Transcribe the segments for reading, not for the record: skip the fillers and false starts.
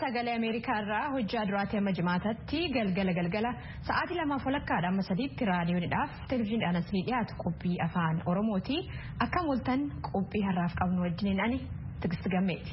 sagalee Ameerikaa irraa hojjaa duraatee amma jimaatatti galgala sa'aatii 2:00 amma 3tti raadiyoodhaaf televezyiiniidhaan asii dhiyaatu qophii afaan Oromooti. Akkam ooltan qophii har'aaf qabnu wajjiniin ani Tigist Gammeeti.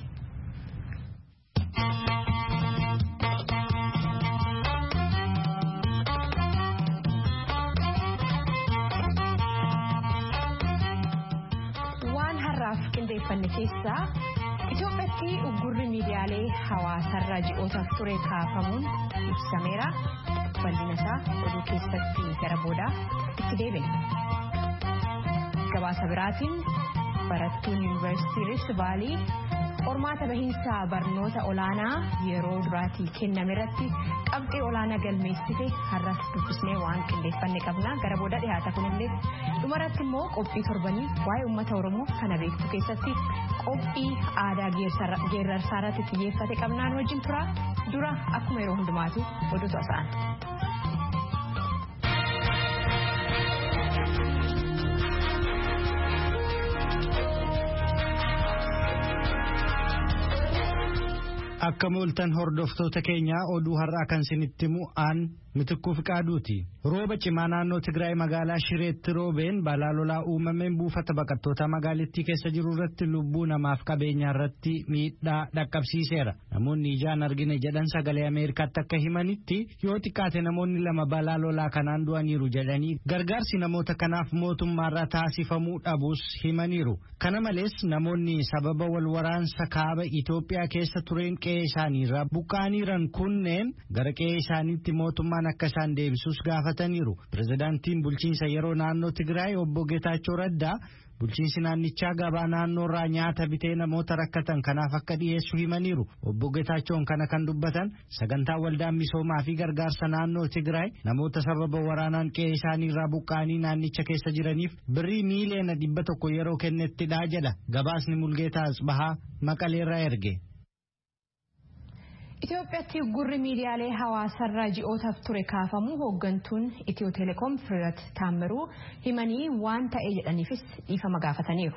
Waan har'aaf qindeeffanne keessaa Itoophiyaatti uggurri miidiyaalee hawaasarraa ji'ootaaf ture kaafamuun ibsameera. Bal'ina isaa oduu keessatti gara boodaa itti deebina. Gabaasa biraatiin barattuun yuunivarsiitii Rift Vaalii qormaata bahiinsa barnoota olaanaa yeroo duraatii kenname irratti qabxii olaanaa galmeessite har'as dubbisnee waan qindeeffanne qabna. Gara booda dhiyaata kunillee dhumarratti immoo qophii torbanii waa'ee uummata Oromoo kana beektu keessatti qophii aadaa geerrarsaarratti xiyyeeffate qabnaan wajjin tura. Dura akkuma yeroo hundumaatu oduutu asa'an. Akkam ooltan hordoftoota keenya oduu har'aa kan isinitti himu aan Mitikkuu Fiqaaduuti. Rooba cimaa naannoo Tigraay magaalaa Shireetti roobeen balaa lolaa uumameen buufata baqattoota magaalittii keessa jiru irratti lubbuu namaaf qabeenya irratti miidhaa dhaqqabsiiseera. Namoonni ijaan argine jedhan sagalee Ameerikaatti akka himanitti yoo xiqqaate namoonni 2 balaa lolaa kanaan du'aniiru jedhanii gargaarsi namoota kanaaf mootummaarraa taasifamuu dhabuus himaniiru. Kana malees namoonni sababa wal waraansa kaaba Itoophiyaa keessa tureen qe'ee isaaniirraa buqqaaniiran kunneen gara qe'ee isaaniitti mootummaan akka isaan deebisuus gaafataniiru. Pirezidaantiin bulchiinsa yeroo naannoo Tigraay obbo Geetaachoo Raddaa bulchiinsi naannichaa gabaa naannoorraa nyaata bitee namoota rakkatan kanaaf akka dhiyeessu himaniiru. Obbo Geetaachoon kana kan dubbatan sagantaa waldaan misoomaa fi gargaarsa naannoo Tigraay namoota sababa waraanaan qe'ee isaaniirraa buqqaanii naannicha keessa jiraniif birrii miiliyoona 100 yeroo kennettidha jedha. Gabaasni Mulgeetaa Asbahaa Maqaleerraa erge. Itoophiyaatti uggurri miidiyaalee hawaasarraa ji'ootaaf ture kaafamuu hooggantuun Itiyoo Telekoom Fireewoot Taammiruu himanii waan ta'e jedhaniifis dhiifama gaafataniiru.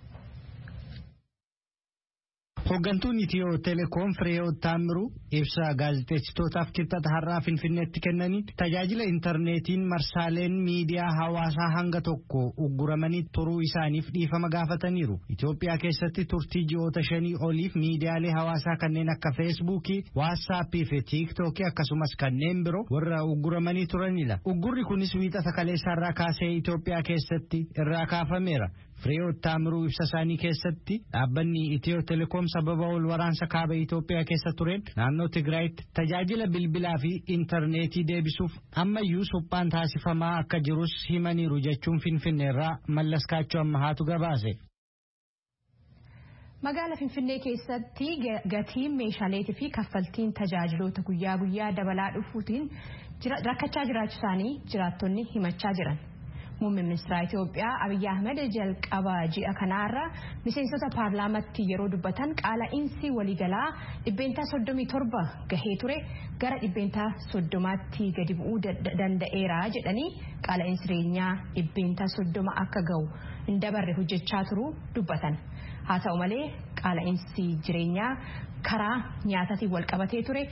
Hooggantuun Itiyoo Telekoom Fireewoot Taammiruu ibsa gaazexeessitootaaf kibxata har'aa Finfinneetti kennanii tajaajila intarneetiin marsaaleen miidiyaa hawaasaa hanga tokko ugguramanii turuu isaaniif dhiifama gaafataniiru. Itoophiyaa keessatti turtii ji'oota 5 oliif miidiyaalee hawaasaa kanneen akka Feesbuukii, Waatsaappii fi Tiiktookii akkasumas kanneen biroo warra ugguramanii turanidha. Uggurri kunis wiixata kaleessaarraa kaasee Itoophiyaa keessatti irraa kaafameera. Fireewoot Taammiruu ibsa isaanii keessatti dhaabbanni Itiyoo Telekoom sababa wal waraansa kaaba Itoophiyaa keessa tureen naannoo Tigraayitti tajaajila bilbilaa fi intarneetii deebisuuf ammayyuu suphaan taasifamaa akka jirus himaniiru jechuun Finfinneerraa Mallaskaachoo Ammahaatu gabaase. Magaalaa Finfinnee keessatti gatiin meeshaaleetii fi kaffaltiin tajaajiloota guyyaa guyyaa dabalaa dhufuutiin rakkachaa jiraachuu isaanii jiraattonni himachaa jiran. Muummeen ministeera Itoophiyaa Abiyyi Ahmed jalqaba ji'a kanaarra miseensota paarlaamaatti yeroo dubbatan qaala'insi waliigalaa 37% gahee ture gara 30%tti gadi bu'uu danda'eera jedhanii qaala'insi jireenyaa 30% akka gahu hin dabarre hojjechaa turuu dubbatan. Haa ta'u malee qaala'insi jireenyaa karaa nyaataatiin wal qabatee ture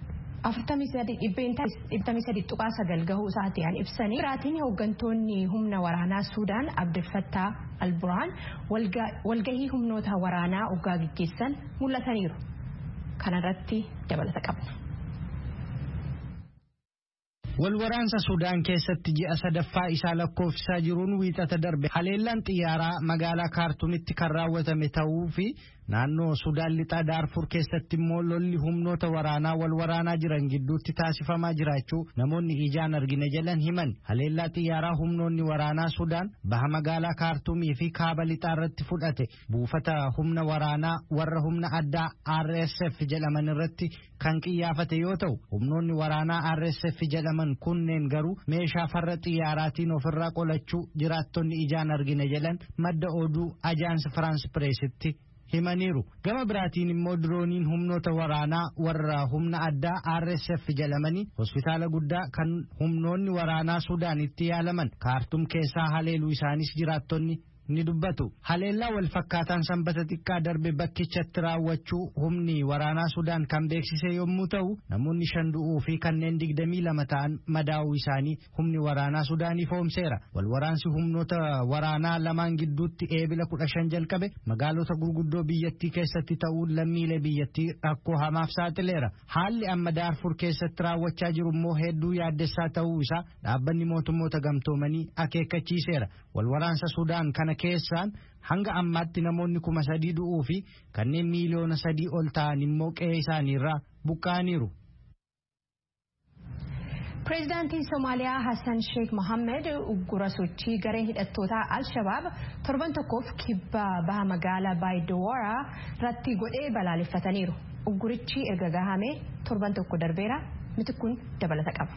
43.9 gahuu isaatiin ibsanii biraatiin hooggantoonni humna waraanaa Suudaan Abdel Fattah al-Burhaan walgahii humnoota waraanaa oggaa gaggeessan mul'ataniiru. Kanarratti dabalata qabna. Walwaraansa Suudaan keessatti ji'a sadaffaa isaa lakkoofsisaa jiruun wiixata darbe haleellaan xiyyaaraa magaalaa Kaartuumitti kan raawwatame ta'uu fi naannoo Sudaan lixaa Daarfur keessatti immoo lolli humnoota waraanaa wal waraanaa jiran gidduutti taasifamaa jiraachuu namoonni ijaan argine jedhan himan. Haleellaa xiyyaaraa humnoonni waraanaa Sudaan baha magaalaa Kaartuumii fi kaaba lixaa irratti fudhate buufata humna waraanaa warra humna addaa RSF jedhaman irratti kan qiyyaafate yoo ta'u humnoonni waraanaa RSF jedhaman kunneen garuu meeshaa farra xiyyaaraatiin ofirraa qolachuu jiraattonni ijaan argine jedhan madda oduu Ajaans Firaans Pireesitti himaniiru. Gama biraatiin immoo dirooniin humnoota waraanaa warra humna addaa RSF jedhamanii hospitaala guddaa kan humnoonni waraanaa Suudaanitti yaalaman Kaartum keessaa haleeluu isaanis jiraattonni ni dubbatu. Haleellaa wal fakkaataan sanbata xiqqaa darbe bakkichatti raawwachuu humni waraanaa Sudaan kan beeksise yommuu ta'u namoonni 5 du'uu fi kanneen 22 ta'an madaa'uu isaanii humni waraanaa Sudaan ifoomseera. Wal waraansi humnoota waraanaa lamaan gidduutti eebila 15 jalqabe magaalota gurguddoo biyyattii keessatti ta'uun lammiilee biyyattii rakkoo hamaaf saaxileera. Haalli amma Daarfur keessatti raawwachaa jiru immoo hedduu yaaddessaa ta'uu isaa dhaabbanni mootummoota gamtoomanii akeekkachiiseera. Wal waraansa Sudaan kana keessaan hanga ammaatti namoonni 3,000 du'uu fi kanneen miiliyoona 3 ol ta'an immoo qe'ee isaaniirraa buqqa'aniiru. Pireezidaantiin Somaaliyaa Hassan Sheikh Mohammed uggura sochii garee hidhattoota Al-Shabaab torban tokkoof kibba baha magaalaa Baayidoowaraa irratti godhee balaaleffataniiru. Uggurichi erga gahamee torban tokko darbeera. Mitikkuun dabalata qaba.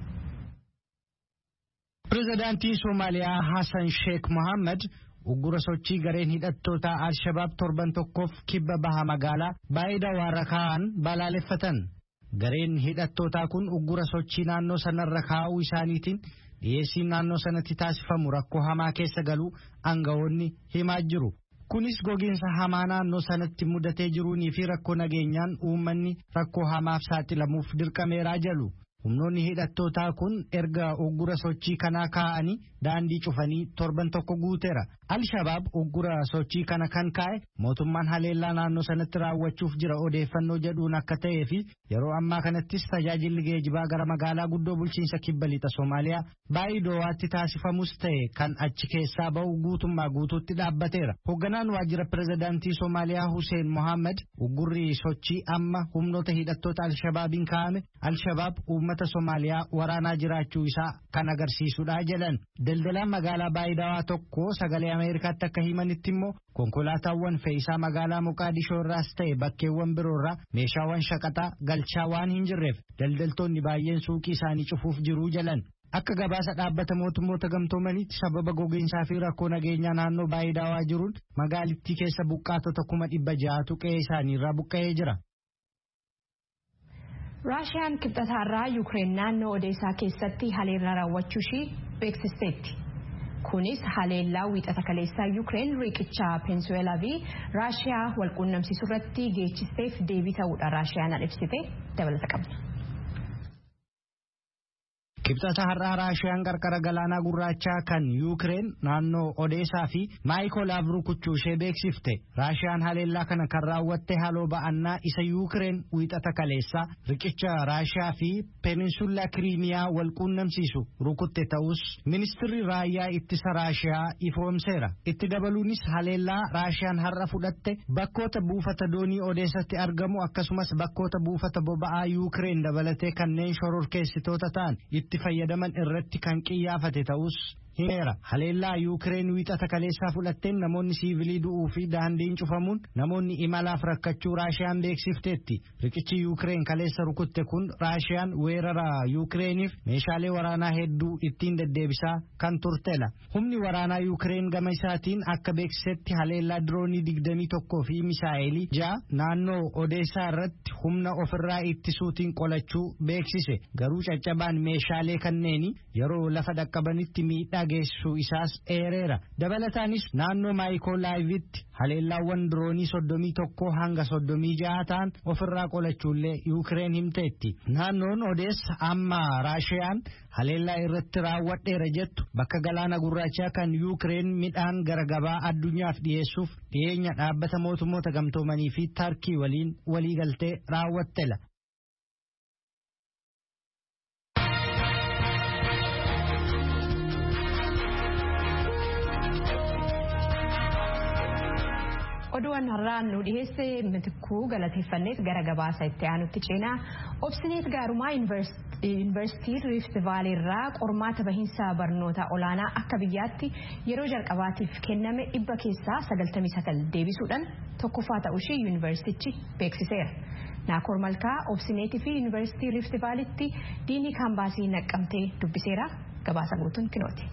Pireezidaantii Somaaliyaa Hassan Sheikh Mohammed uggura sochii gareen hidhattoota Al-Shabaab torban tokkoof kibba baha magaalaa Baayidoowaraa kaa'an balaaleffatan. Gareen hidhattootaa kun uggura sochii naannoo sanarra kaa'uu isaaniitiin dhiyeessiin naannoo sanatti taasifamu rakkoo hamaa keessa galuu aangawoonni himaa jiru. Kunis gogiinsa hamaa naannoo sanatti mudatee jiruunii fi rakkoo nageenyaan uummanni rakkoo hamaaf saaxilamuuf dirqameeraa jedhu. Humnoonni hidhattootaa kun erga uggura sochii kanaa kaa'anii daandii cufanii torban tokko guuteera. Al-Shabaab uggura sochii kana kan kaa'e mootummaan haleellaa naannoo sanatti raawwachuuf jira odeeffannoo jedhuun akka ta'ee fi yeroo ammaa kanattis tajaajilli geejibaa gara magaalaa guddoo bulchiinsa kibba lixa Somaaliyaa Baayidoowaatti taasifamus ta'e kan achi keessaa ba'u guutummaa guutuutti dhaabbateera. Hoogganaan waajjira pireezidaantii Somaaliyaa Hussein Mohammed uggurri sochii amma humnoota hidhattoota Al-Shabaabiin kaa'ame Al-Shabaab uummata Somaaliyaa waraanaa jiraachuu isaa kan agarsiisudha jedhan. Daldalaan magaalaa Baayidawaa tokko sagalee Ameerikaatti akka himanitti immoo konkolaataawwan fe'isaa magaalaa Moqaadishoo irraas ta'e bakkeewwan biroorraa meeshaawwan shaqaxaa galchaa waan hin jirreef daldaltoonni baay'een suuqii isaanii cufuuf jiruu jedhan. Akka gabaasa dhaabbata mootummoota gamtoomaniitti sababa gogiinsaa fi rakkoo nageenyaa naannoo Baayidawaa jiruun magaalittii keessa buqqaatota 600,000tu qe'ee isaaniirraa buqqa'ee jira. Raashiyaan kibxataarraa Yuukireen naannoo Odeessaa keessatti haleellaa raawwachuu ishii beeksisteetti. Kunis haleellaa wiixata kaleessaa Yuukireen riqicha Peensuweelaa fi Raashiyaa walquunnamsiisuu irratti geechisteef deebii ta'uudha Raashiyaan ibsite dabalata qabna. Kibxata har'aa Raashiyaan qarqara galaanaa gurraachaa kan Yuukireen naannoo Odeessaa fi Maayikoolaaf rukuchuu ishee beeksifte. Raashiyaan haleellaa kana kan raawwatte haaloo ba'annaa isa Yuukireen wiixata kaleessaa riqicha Raashiyaa fi Peninsula Kiriimiyaa walquunnamsiisu rukutte ta'us ministirri raayyaa ittisa Raashiyaa ifoomseera. Itti dabaluunis haleellaa Raashiyaan har'a fudhatte bakkoota buufata doonii Odeessatti argamu akkasumas bakkoota buufata boba'aa Yuukireen dabalatee kanneen shororkeessitoota ta'an itti fayyadaman irratti kan qiyyaafate ta'us himeera. Haleellaa Yuukireen wiixata kaleessaa fudhatteen namoonni siivilii du'uu fi daandiin cufamuun namoonni imalaaf rakkachuu Raashiyaan beeksifteetti. Riqichi Yuukireen kaleessa rukutte kun Raashiyaan weerara Yuukireeniif meeshaalee waraanaa hedduu ittiin deddeebisaa kan turtedha. Humni waraanaa Yuukireen gama isaatiin akka beeksisetti haleellaa diroonii 21 fi misaa'elii 6 naannoo Odeessaa irratti humna ofirraa ittisuutiin qolachuu beeksise. Garuu caccabaan meeshaalee kanneeni yeroo lafa dhaqqabanitti miidhaa geessisuu isaas eereera. Dabalataanis naannoo Maayikoolaayivitti haleellaawwan diroonii 31 hanga 36 ta'an ofirraa qolachuullee Yuukireen himteetti. Naannoon Odeessa amma Raashiyaan haleellaa irratti raawwadheera jettu bakka galaana gurraachaa kan Yuukireen midhaan gara gabaa addunyaaf dhiyeessuuf dhiyeenya dhaabbata mootummoota gamtoomanii fi Tarkii waliin waliigaltee raawwattela. Oduun har'aan nu dhiyeesse Mitikkuu galateeffanneet gara gabaasa itti aanutti ceenaa obsineet gaarumaa yuunivarsiitii Rift Vaalii irraa qormaata bahiinsa barnoota olaanaa akka biyyaatti yeroo jalqabaatiif kenname 100 keessaa 99 deebisuudhaan tokkoffaa ta'uushii yuunivarsiitichi beeksiseera. Naakoor Malkaa obsineetii fi yuunivarsiitii Rift Vaaliitti diinii kaambaasii naqqamtee dubbiseera. Gabaasa guutuun kinooti.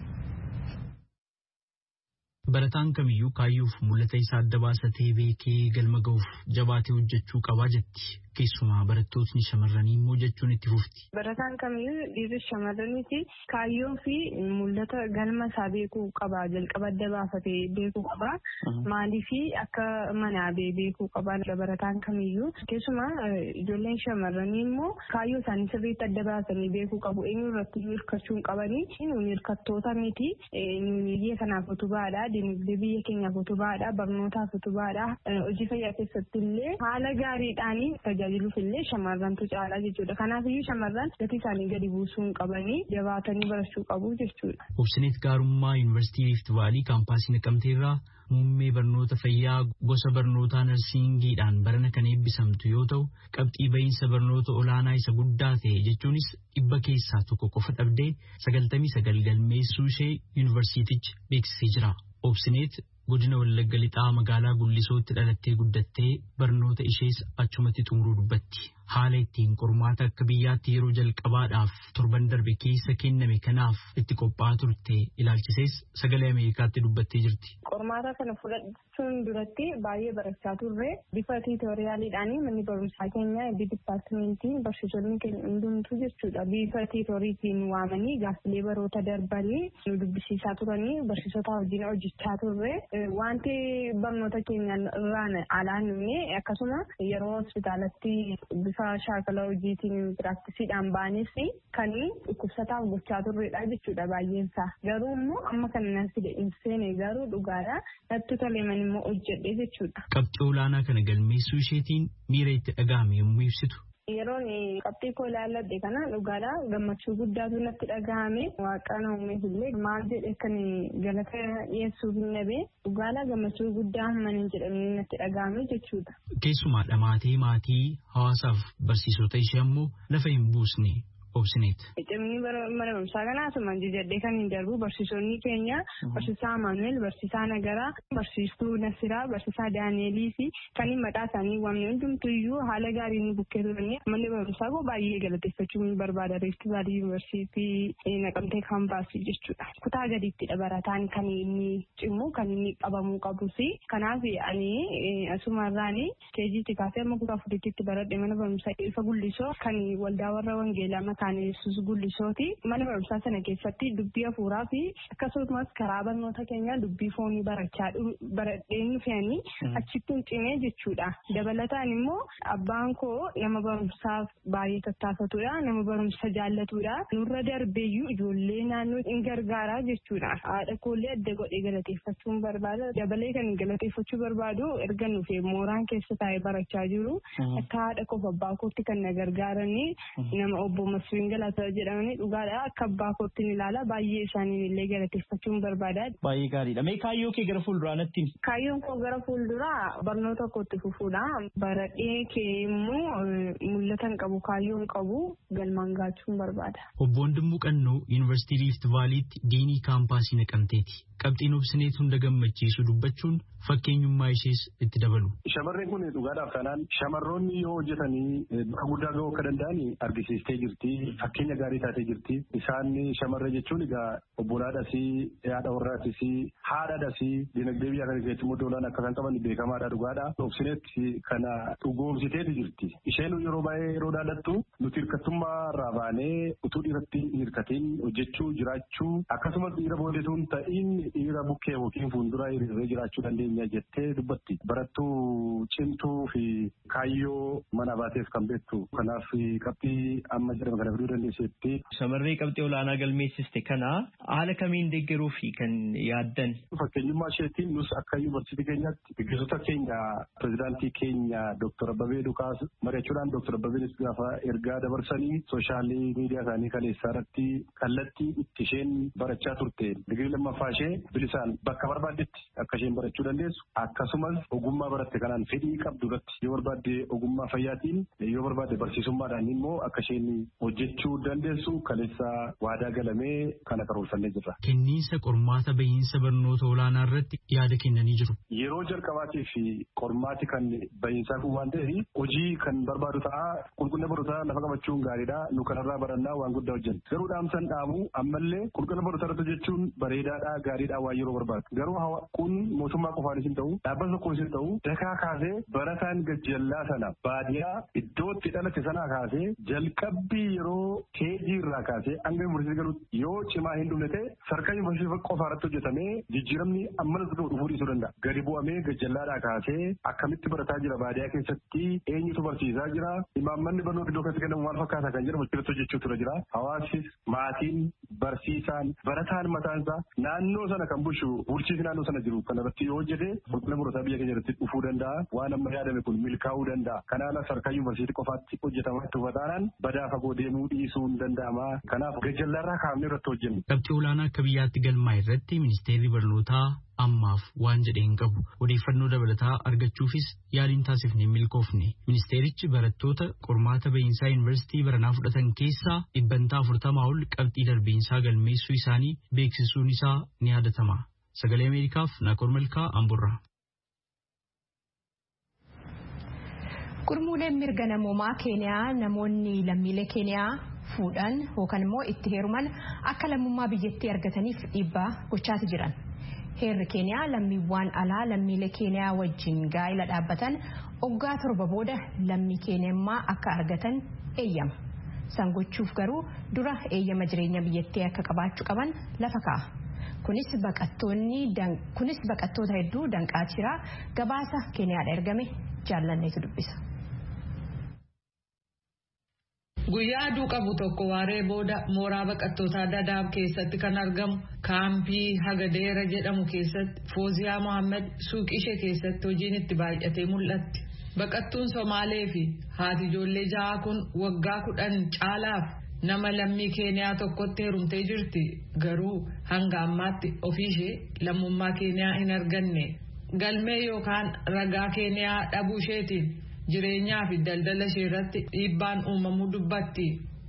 Barataan kamiyyuu kaayyuuf mul'ata isaa adda baasatee beekee galma ga'uuf jabaatee hojjechuu qabaa jetti keessumaa barattootni shamarranii immoo jechuun itti fufti. Barataan kamiyyuu dhiirri shamarraniiti kaayyoo fi mul'ata galma isaa beekuu qaba. Jalqaba adda baafatee beekuu qaba. Maaliif akka manaa beekuu qaba barataan kamiyyuu. Keessumaa ijoolleen shamarranii immoo kaayyoo isaanii sirriitti adda baasanii beekuu qabu. Eenyu irratti hirkachuu hin qabanii. Nuuni hirkattoota miti. Nuuni biyya kanaaf utubaadha. Dinagdee biyya keenyaaf utubaadha. Barnootaaf utubaadha. Hojii fayyaa keessatti illee haala gaariidhaan tajaajiluuf illee shamarrantu caalaa jechuudha. Kanaafiyyuu shamarran gatii isaanii gadi buusuu hin qabanii jabaatanii barachuu qabu jechuudha. Obsineet Gaarummaa Yuunivarsiitii Rift Vaalii kaampaasii Naqamteerraa muummee barnoota fayyaa gosa barnootaa narsiingiidhaan barana kan eebbisamtu yoo ta'u qabxii bahiinsa barnoota olaanaa isa guddaa ta'e jechuunis 100 keessaa tokko qofa dhabdee 99 galmeessuu ishee yuunivarsiitichi beeksisee jira. Obsineet godina Wallagga Lixaa magaalaa Gullisootti dhalattee guddattee barnoota ishees achumatti xumuruu dubbatti. Haala ittiin qormaata akka biyyaatti yeroo jalqabaadhaaf torban darbe keessa kenname kanaaf itti qophaa'aa turte ilaalchisees sagalee Ameerikaatti dubbattee jirti. Qormaata kana fudhachuun duratti baay'ee barachaa turre bifa tiitooriyaaliidhaan manni barumsaa keenya dipaartimentiin barsiisonni keenya hundumtuu jechuudha. Bifa tiitooriitiin waamanii gaaffilee baroota darbanii nu dubbisiisaa turanii barsiisota wajjin hojjechaa turre. Wanti barnoota keenyaan irraan alaan nuyi akkasuma yeroo hospitaalatti bifa shaakala hojiitiin piraktisiidhaan baanes kan dhukkubsataaf gochaa turredha jechuudha baay'eensaa. Garuu immoo amma kana natti deemsee garuu dhugaadha natti toleman immoo hojjedhe jechuudha. Qabxii olaanaa kana galmeessuu isheetiin miira itti dhagahame yommuu ibsitu. Yeroon qabxii koo ilaalladhe kana dhugaadha gammachuu guddaatu natti dhagahame waaqaan uumeef illee maal jedhe kan galata dhiyeessuuf hin dhabe dhugaadha gammachuu guddaa hamman hin jedhamne natti dhagahame jechuudha. Keessumaa dhamaatee maatii hawaasaaf barsiisota ishee ammoo lafa hin buusne. Obsineet. Cimni mana barumsaa kanaa asuma jajjadhee kan hin darbu barsiisonni keenya barsiisaa Maanuel, barsiisaa Nagaraa, barsiistuu Nasiraa, barsiisaa Daaneelii fi kan maqaa isaanii waamne hundumtuyyuu haala gaariin bukkee turanii manni barumsaa koo baay'ee galateeffachuu barbaada. Rift Vaalii Yuunivarsiitii Naqamtee kaampaasii jechuudha. Kutaa gadiittidha barataan kan inni cimu kan inni qabamuu qabus. Kanaaf ani asumarraan keejiitti kaasee amma kutaa fudhatiitti baradhe mana barumsaa ifa Gullisoo kan waldaa warra Wangeelaa kan Yesuus Gullisooti. Mana barumsaa sana keessatti dubbii hafuuraa fi akkasumas karaa barnoota keenyaa dubbii foonii baradheen fe'anii achitti cimee jechuudha. Dabalataan immoo abbaan koo nama barumsaaf baay'ee tattaafatudha. Nama barumsa jaallatudha. Nurra darbeeyyuu ijoollee naannoo in gargaaraa jechuudha. Haadha koollee adda godhee galateeffachuun barbaada. Dabalee kan galateeffachuu barbaadu erga nuufee mooraan keessa taa'ee barachaa jiru. Akka haadha koof abbaa kootti kan na gargaaranii nama obbo Galataa jedhamanii dhugaadha akka abbaa kootti ilaala baay'ee isaanii illee galateeffachuun barbaada. Baay'ee gaariidha. Mee kaayyoo kee gara fuulduraa natti? Kaayyoon koo gara fuulduraa barnoota kootti fufuudha. Baradhee kee immoo mul'ata hin qabu kaayyoo hin qabu galmaan gaachuun barbaada. Obbo Wandimmoo Qannoo Yuunivarsiitii Rift Vaaliitti diinii kaampaasii Naqamteeti. Qabxiin Obsineet hunda gammachiisu dubbachuun fakkeenyummaa ishees itti dabalu. Shamarreen kun dhugaadhaaf kanaan shamarroonni yoo hojjetanii bakka guddaa ga'uu akka danda'an argisiistee jirti. Fakkeenya gaarii taatee jirti. Isaan shamarree jechuun egaa obbolaadhas, haadha warraatis, haadhadhas dinagdee biyya kana keessatti immoo doolaan akka kan qaban beekamaadha dhugaadha. Obsineet kana dhugoomsiteeti jirti. Isheen yeroo baay'ee yeroo dhaalattu nuti hirkattummaa irraa baanee utuu dhiiratti hin hirkatiin hojjechuu jiraachuu akkasumas dhiira boodetuun ta'iin dhiira bukkee yookiin fuuldura hiriiree jiraachuu dandeenya jettee dubbatti. Barattuu cimtuu fi kaayyoo mana baateef kan beektu. Kanaaf qabxii amma jedhama kana fiduu dandeessetti. Shamarree qabxii olaanaa galmeessiste kana haala kamiin deeggaruu fi kan yaaddan? Fakkeenyummaa isheetiin nus akka yuunivarsiitii keenyaatti gaggeessota keenya pirezidaantii keenya Dr. Abbabee Dukaas mari'achuudhaan Dr. Abbabeenis gaafa ergaa dabarsanii sooshaallii miidiyaa isaanii kaleessaa irratti kallattii itti isheen barachaa turte digirii lammaffaa ishee bilisaan bakka barbaaddetti akka isheen barachuu dandeessu akkasumas ogummaa baratte kanaan fedhii qabdu irratti yoo barbaadde ogummaa fayyaatiin yoo barbaadde barsiisummaadhaan immoo akka isheen hojjetu hojjechuu dandeessu kaleessa waadaa galamee kana karoorfannee jirra. Kenniinsa qormaata bahiinsa barnoota olaanaa irratti yaada kennanii jiru. Yeroo jalqabaatii fi qormaati kan bahiinsaa kun waan ta'eef hojii kan barbaadu ta'a qulqullina barnootaa lafa qabachuun gaariidha nu kanarraa barannaa waan guddaa hojjenna. Garuu dhaamsan dhaamu ammallee qulqullina barnootaa irratti hojjechuun bareedaadha gaariidha waan yeroo barbaadu. Garuu kun mootummaa qofaanis hin ta'u dhaabbata tokkoonis hin ta'u dakaa kaasee barataan gajjallaa sana baadiyaa iddootti dhalate sana kaasee jalqabbii yeroo keejii irraa kaasee hanga yuunivarsiitii galuutti yoo cimaa hin dhumne ta'e sarkaa yuunivarsiitii qofaa irratti hojjetamee jijjiiramni ammanas dhufuu dhiisuu danda'a. Gadi bu'amee gajjallaadhaa kaasee akkamitti barataa jira baadiyaa keessatti eenyutu barsiisaa jira imaammanni barnoota iddoo keessatti kennamu maal fakkaata kan jedhamu irratti hojjechuutu jira. Hawaasis maatiin barsiisaan barataan mataansaa naannoo sana kan bulchu bulchiinsi naannoo sana jiru kan irratti yoo hojjete qulqullina barnootaa biyya keenya irratti dhufuu danda'a. Waan amma yaadame kun milkaa'uu danda'a. Kanaaf sarkaa yuunivarsiitii qofaatti hojjetamaa tufataan badaa fagoo deemuu dhiisuu hin danda'ama. Kanaaf gajjallaarraa kaafnee irratti hojjennu. Qabxii olaanaa akka biyyaatti galmaa irratti ministeerri barnootaa ammaaf waan jedhe hin qabu. Odeeffannoo dabalataa argachuufis yaaliin taasifne milkoofne. Ministeerichi barattoota qormaata bahiinsaa yuunivarsiitii baranaa fudhatan keessaa 40% ol qabxii darbiinsaa galmeessuu isaanii beeksisuun isaa ni yaadatama. Sagalee Ameerikaaf Naakoor Malkaa Amburraa. Gurmuuleen mirga namoomaa Keeniyaa namoonni lammiilee Keeniyaa fuudhan yookaan immoo itti heeruman akka lammummaa biyyattii argataniif dhiibbaa gochaati jiran. Heerri Keeniyaa lammiiwwan alaa lammiilee Keeniyaa wajjin gaa'ila dhaabbatan waggaa 7 booda lammii Keeniyummaa akka argatan eeyyama. San gochuuf garuu dura eeyyama jireenya biyyattii akka qabaachuu qaban lafa kaa'a. Kunis baqattoota hedduu danqaa jira. Gabaasa Keeniyaadha ergame jaallanneetu dubbisa. Guyyaa aduu qabu tokko waaree booda mooraa baqattootaa Dadaab keessatti kan argamu kaampii Hagadeera jedhamu keessatti Fooziyaa Mohaammed suuqii ishee keessatti hojiin itti baay'atee mul'atti. Baqattuun Somaalee fi haati ijoollee 6 kun waggaa 10 caalaaf nama lammii Keeniyaa tokkotti heerumtee jirti. Garuu hanga ammaatti ofiishee lammummaa Keeniyaa hin arganne. Galmee yookaan ragaa Keeniyaa dhabuu isheetiin jireenyaa fi daldala ishee irratti dhiibbaan uumamuu dubbatti.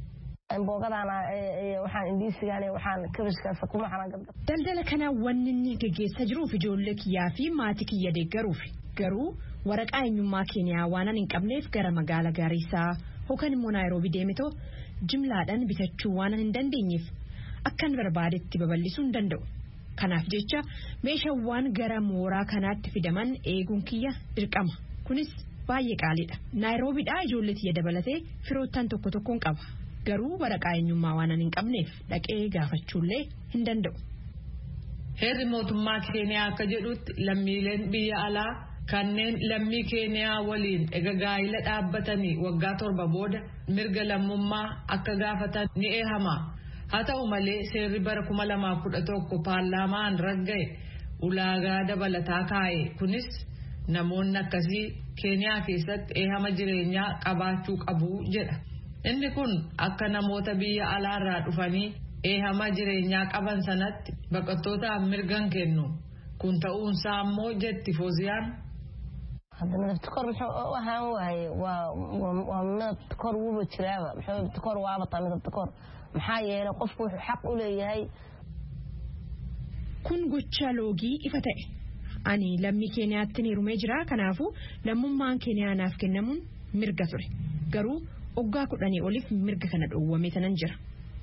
Daldala kana wanni inni geggeessaa jiruuf ijoollee kiyyaa fi maatii kiyya deeggaruuf garuu waraqaa eenyummaa Keeniyaa waan hin qabneef gara magaalaa Gaarisaa yookaan immoo Naayiroobii deemetoo jimlaadhaan bitachuu waan hin dandeenyeef akkan barbaadetti babal'isuu hin danda'u. Kanaaf jecha meeshaawwan gara mooraa kanaatti fidaman eeguun kiyya dirqama. Kunis baay'ee qaaliidha. Naayiroobiidhaa ijoollee tiyya dabalatee firoottan tokko tokkoon qaba. Garuu waraqaa eenyummaa waan hin qabneef dhaqee gaafachuullee hin danda'u. Heerri mootummaa Keeniyaa akka jedhutti lammiileen biyya alaa kanneen lammii Keeniyaa waliin gaa'ila dhaabbatanii waggaa 7 booda mirga lammummaa akka gaafatan ni eehama. Haa ta'u malee seerri bara 2011 paarlaamaan ragga'e ulaagaa dabalataa kaa'e. Kunis namoonni akkasii Keeniyaa keessatti eehama jireenyaa qabaachuu qabu jedha. Inni kun akka namoota biyya alaarraa dhufanii eehama jireenyaa qaban sanatti baqattootaaf mirgan kennu. Kun ta'uunsaa ammoo jetti Fooziyaan. Kun gocha loogii ifa ta'e. Ani lammii Keeniyaatti heerumee jira. Kanaafuu lammummaan Keeniyaa naaf kennamuun mirga ture. Garuu waggaa 10 oliif mirga kana dhoowwamee tanan jira.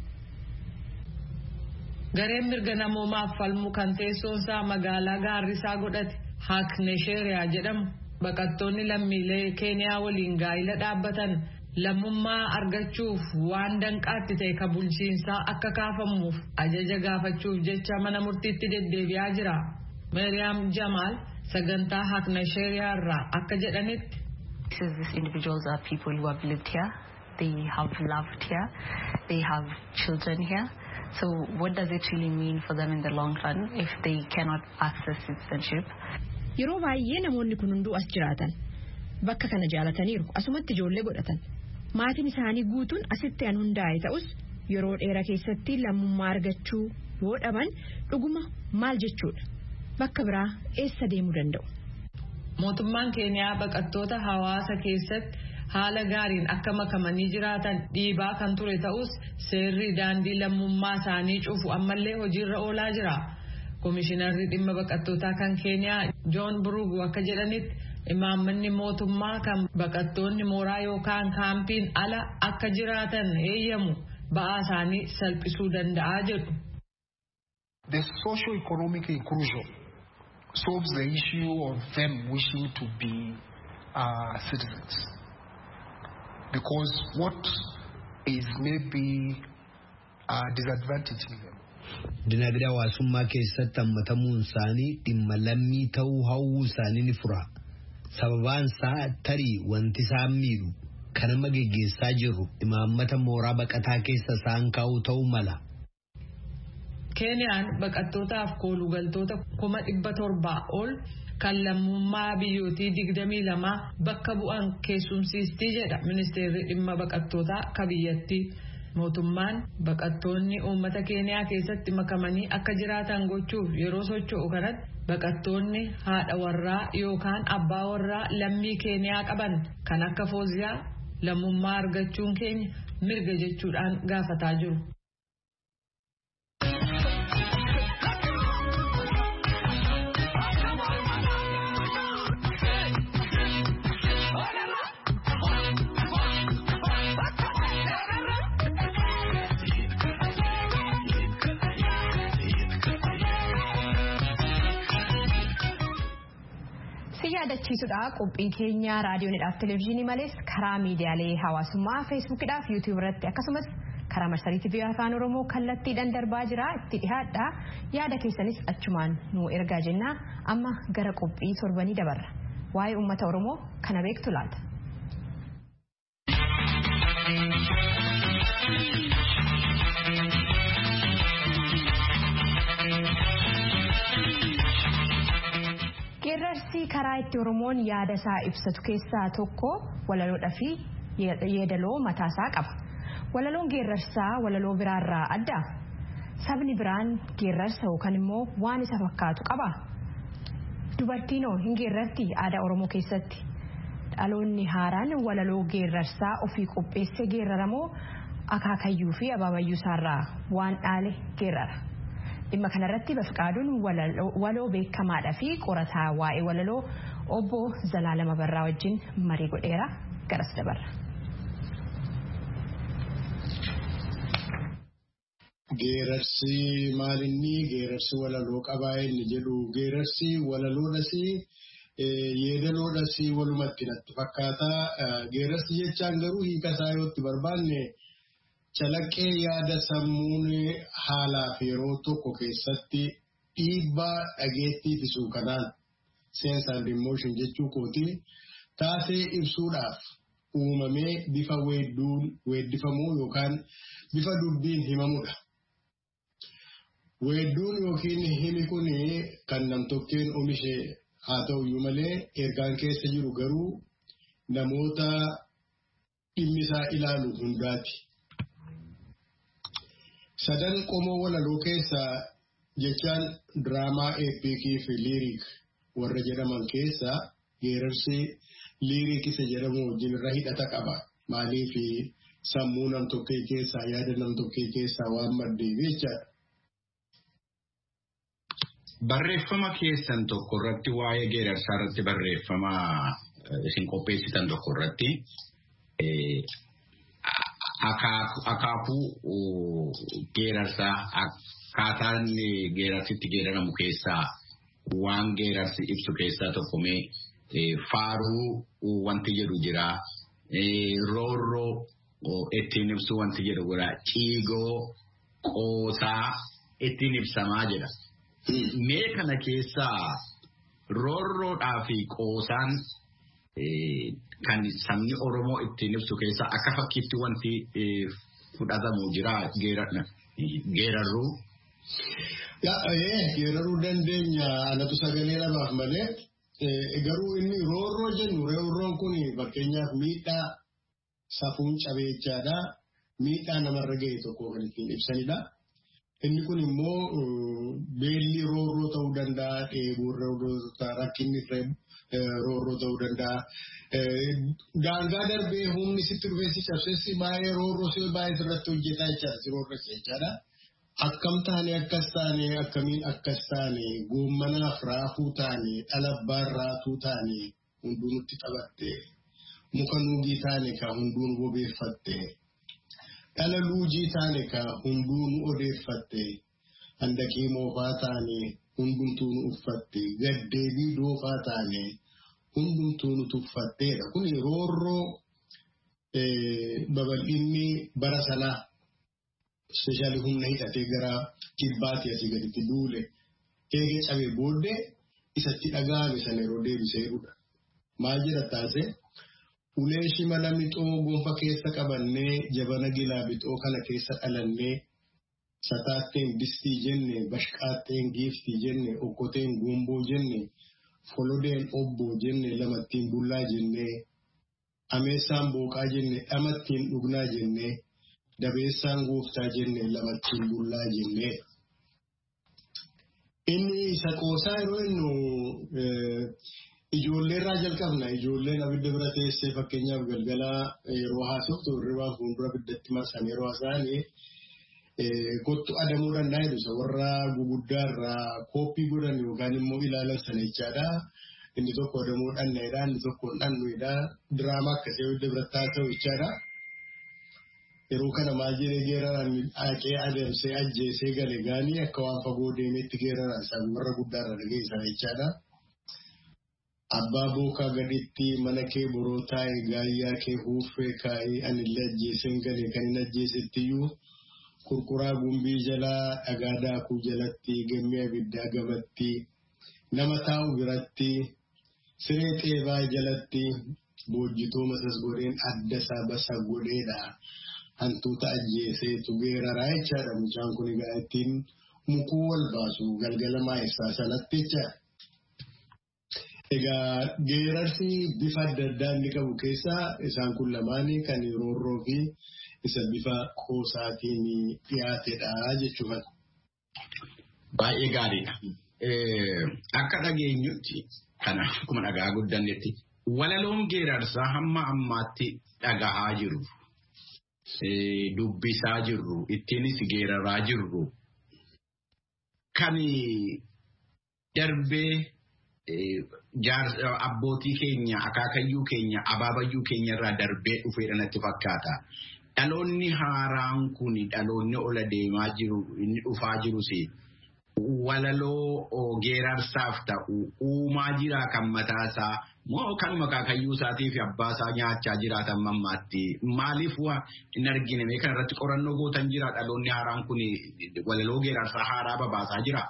Gareen mirga namoomaaf falmu kan teessoonsaa magaalaa Gaarisaa godhate Haknesheeriyaa jedhamu baqattoonni lammiilee Keeniyaa waliin gaa'ila dhaabbatan lammummaa argachuuf waan danqaatti ta'e ka bulchiinsaa akka kaafamuuf ajaja gaafachuuf jecha mana murtiitti deddeebi'aa jira. Mariam Jamal sagantaa Haknesheeriyaa irraa akka jedhanitti. These individuals are people who have lived here, they have loved here, they have children here. So what does it really mean for them in the long run if they cannot access citizenship? Yeroo baay'ee namoonni kun hunduu as jiraatan bakka kana jaalataniiru asumatti ijoollee godhatan maatiin isaanii guutuun asitti an hundaa'e ta'us yeroo dheeraa keessatti lammummaa argachuu yoo dhaban dhuguma maal jechuudha bakka biraa eessa deemuu danda'u. Mootummaan Keeniyaa baqattoota hawaasa keessatti haala gaariin akka makamanii jiraatan dhiibaa kan ture ta'us seerri daandii lammummaa isaanii cufu ammallee hojiirra oolaa jira. Komishinarri dhimma baqattootaa kan Keeniyaa Joon Burugu akka jedhanitti imaammanni mootummaa kan baqattoonni mooraa yookaan kaampiin ala akka jiraatan eeyyamu ba'aa isaanii salphisuu danda'a jedhu. The socio-economic inclusion solves the issue of them wishing to be citizens. Because what is maybe disadvantaging them. Dinagdee hawaasummaa keessatti hammatamuun isaanii dhimma lammii ta'uu hawwuu isaanii ni fura. Sababaan isaa tarii wanti isaan miidhu kan amma geggeessaa jiru imaammata mooraa baqataa keessa isaan kaa'u ta'uu mala. Keeniyaan baqattootaaf koolugaltoota 700,000 ol kan lammummaa biyyootii 22 bakka bu'an keessumsiistii jedha ministeerri dhimma baqattootaa ka biyyattii. Mootummaan baqattoonni uummata Keeniyaa keessatti makamanii akka jiraatan gochuuf yeroo socho'u kanatti baqattoonni haadha warraa yookaan abbaa warraa lammii Keeniyaa qaban kan akka Fooziyaa lammummaa argachuun keenya mirga jechuudhaan gaafataa jiru. yaadachiisudha qophiin keenya raadiyoonidhaaf televezyiinii malees karaa miidiyaalee hawaasummaa feesbuukidhaaf yuutiyuub irratti akkasumas karaa marsarii TV afaan oromoo kallattiidhaan darbaa jira itti dhihaadha yaada keessanis achumaan nu ergaa jenna amma gara qophii torbanii dabarra waa'ee uummata oromoo kana beektu laata. Geerrarsi karaa itti Oromoon yaada isaa ibsatu keessaa tokko walaloodhaa fi yeedaloo mataasaa qaba. Walaloon geerrarsaa walaloo biraarraa adda. Sabni biraan geerrarsa yookaan immoo waan isa fakkaatu qaba. Dubartiinoo hin geerrarti aadaa Oromoo keessatti. Dhaloonni haaraan walaloo geerrarsaa ofii qopheessee geerraramoo akaakayyuu fi abaabayyuu isaarraa waan dhaale geerrara. Dhimma kanarratti Bafqaaduun waloo beekamaadhaa fi qorataa waa'ee walaloo obbo Zalaalama Barraa wajjin marii godheera garas dabarra. Geerarsi maalinni geerarsi walaloo qabaa inni jedhu geerarsi walaloodhas yeedaloodhas walumatti natti fakkaata. Geerarsi jechaan garuu hiikasaa yoo itti barbaanne calaqqee yaada sammuun haalaa fi yeroo tokko keessatti dhiibbaa dhageettii ibsuu kanaan sense and emotion jechuu kooti taasee ibsuudhaaf uumamee bifa weeddifamuu yookaan bifa dubbiin himamudha. Weedduun yookiin himi kun kan namtokkeen oomishe haa ta'uyyuu malee ergaan keessa jiru garuu namoota dhimmisaa ilaalu hundaati. Sadan qomoo walaloo keessa jechaan diraamaa eepikii fi liiriik warra jedhaman keessa geerarsi liiriik isa jedhamu wajjin irra hidhata qaba. Maaliif sammuu namtokkee keessaa yaada namtokkee keessaa waan maddeef jechaadha. Barreeffama keessan tokko irratti waa'ee geerarsaa irratti barreeffama isin qopheessitan tokko irratti akaakuu geerarsaa akkaataan geerarsitti geeraramu keessaa waan geerarsi ibsu keessaa tokko faaruu wanti jedhu jira. Roorroo ittiin ibsu wanti jedhu jira. Ciigoo qoosaa ittiin ibsamaa jedha. Mee kana keessaa roorroodhaa fi qoosaan kan sabni Oromoo ittiin ibsu keessaa akka fakkiitti wanti fudhatamu jira geerarruu. Geeraruu dandeenya alatu sagalee labaaf malee garuu inni roorroo jennu roorroon kun fakkeenyaaf miidhaa safuun cabeechaadha. Miidhaa namarra ga'e tokko kan ittiin ibsanidha. Inni kun immoo beelli roorroo ta'uu danda'a, dheebuu roorroo rakkinni roorroo ta'uu danda'a. Daangaa darbee humni sitti dhufee si cabsee baay'ee roorroo si baay'ee sirratti hojjetaa jechaadha si roorressa jechaadha. Akkam taane akkas taane akkamiin akkas taane goommanaaf raafuu taane dhalabbaan raatuu taane hunduu nutti taphatte muka nuugii taane ka hunduu nu bobeeffatte dhala luujii taane ka hunduu nu odeeffatte handaqii moofaa taane hundumtuu nu uffatte gaddeebii doofaa taane hundumtuu nu tuffatteedha. Kun roorroo babal'inni bara sanaa Specially humna hidhatee gara kibbaatti asii gaditti duule eegee cabee booddee isatti dhaga'ame sana yeroo deebisee jedhudha. Maal jedha taasise ulee shimala mixoo gonfa keessa qabannee jabana gilaa bixoo kana keessa dhalannee sataatteen distii jenne bashqaatteen giiftii jenne okkoteen gomboo jenne folodeen obboo jenne lamattiin bullaa jenne ameessaan booqaa jenne dhamattiin dhugnaa jenne. Dabeessaan gooftaa jenne lamattiin bullaa jenne. Inni isa qoosaa yeroo innu ijoolleerraa jalqabna. Ijoolleen abidda bira teessee fakkeenyaaf galgalaa yeroo haasoftu hirribaan fuuldura abiddatti marsan yeroo haasa'anii kottu adamuu danda'a jedhu warra guguddaarraa kooppii godhan yookaan immoo ilaalan sana jechaadha. Inni tokko adamuu dhanneedha, inni tokko dhannuudha. Diraamaa akkasii abidda biratti haasa'u jechaadha. Yeroo kana maal jedhee geeraraan haqee adamsee ajjeesee gale gaanii akka waan fagoo deemeetti geeraraan isaan warra guddaarra dhageessan jechaadha. Abbaa bookaa gaditti mana kee boroo taa'e gaayyaa kee huuffee kaa'ee anillee ajjeeseen gale kan hin ajjeesettiyyuu kurkuraa gumbii jalaa dhagaa daakuu jalatti gammee abiddaa gabatti nama taa'u biratti siree xeebaa jalatti boojjitoo masas godheen adda isaa basa godheedha. Hantuuta ajjeeseetu geeraraa jechaadha. Mucaan kun egaa ittiin mukuu wal baasu galgala maayessaa sanatti jechaadha. Egaa geerarsi bifa adda addaa inni qabu keessaa isaan kun lamaanii kan roorroo fi isa bifa qoosaatiin dhiyaatedha jechuudha. Baay'ee gaariidha. Akka dhageenyutti kana akkuma dhagaa guddannetti walaloon geerarsaa hamma ammaatti dhagahaa jiru. Dubbisaa jirru ittiinis geeraraa jirru kan darbee abbootii keenya akaakayyuu keenya abaabayyuu keenya irraa darbee dhufeedha natti fakkaata. Dhaloonni haaraan kun dhaloonni ola deemaa jiru inni dhufaa jirus walaloo geerarsaaf ta'u uumaa jiraa kan mataasaa moo kanuma akaakayyuu isaatii fi abbaasaa nyaachaa jiraatan mammaatti maaliif hin argine mee kana irratti qorannoo gootan jira dhaloonni haaraan kun walaloo geerarsaa haaraa babaasaa jira.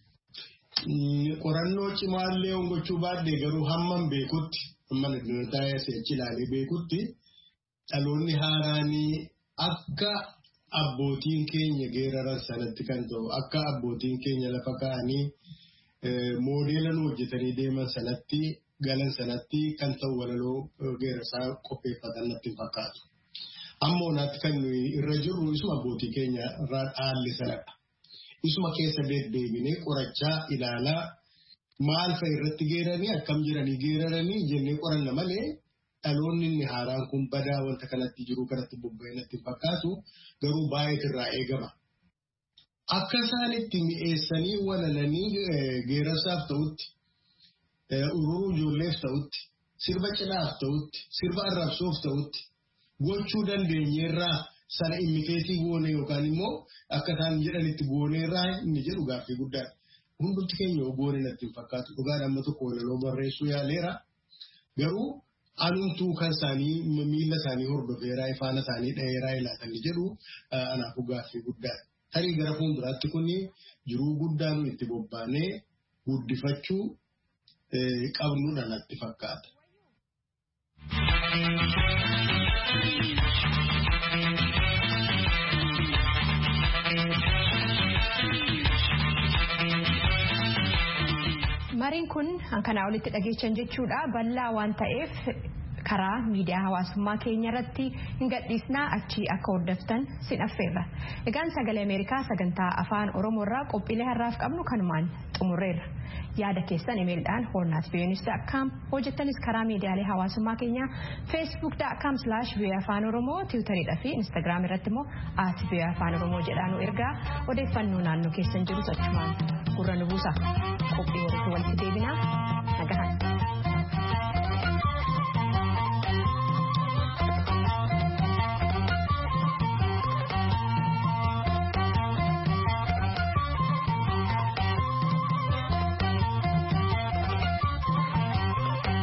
Qorannoo cimaallee gochuu baadhee garuu hamman beekutti hamman taa'ee seechi ilaalee beekutti dhaloonni haaraanii akka abbootiin keenya geeraran sanatti kan ta'u akka abbootiin keenya lafa kaa'anii moodeela nu hojjetanii deeman sanatti galan sanatti kan ta'u walaloo geerarsaa qopheeffatan natti fakkaatu. Ammoo naatti kan nuyi irra jirru isuma abbootii keenya irraa dhaalle sanadha. Isuma keessa deddeebinee qorachaa ilaalaa maal fa'a irratti geeranii akkam jiranii geeraranii jennee qoranna malee dhaloonni inni haaraan kun badaa wanta kanatti jiru kanatti bobba'ee natti fakkaatu garuu baay'ee irraa eegama. Akka isaanitti mi'eessanii walalanii geerarsaaf ta'utti ururuu ijoolleef ta'utti sirba cidhaaf ta'utti sirba arrabsoof ta'utti gochuu dandeenyeerraa sana imiteetii goone yookaan immoo akka isaan jedhanitti gooneerraa inni jedhu gaaffii guddaadha. Hundumti keenya goone natti fakkaatu dhugaan amma tokko walaloo barreessuu yaaleera garuu anumtuu kan isaanii miila isaanii hordofeeraa ifaana isaanii dhaheeraa ilaatan jedhu anaafuu gaaffii guddaadha. Tarii gara fuulduraatti kun jiruu guddaa nu itti bobbaanee guddifachuu qabnuudha natti fakkaata. Mariin kun kanaa olitti dhageechan jechuudha bal'aa waan ta'eef karaa miidiyaa hawaasummaa keenya irratti hin gadhiisnaa achi akka hordoftan sin affeerra. Egaan sagalee Ameerikaa sagantaa afaan Oromoo irraa qophiilee har'aaf qabnu kanumaan xumurreerra. Yaada keessan imeelidhaan hornaatviyonis.com hojjettanis karaa miidiyaalee hawaasummaa keenya facebook.com/voafaanoromoo tiwutaridhaa fi instagram irratti immoo @voafaanoromoo jedhaanu ergaa odeeffannoo naannoo keessan jiru achumaan gurra nu buusa. Qophii walitti deebinaa nagahan.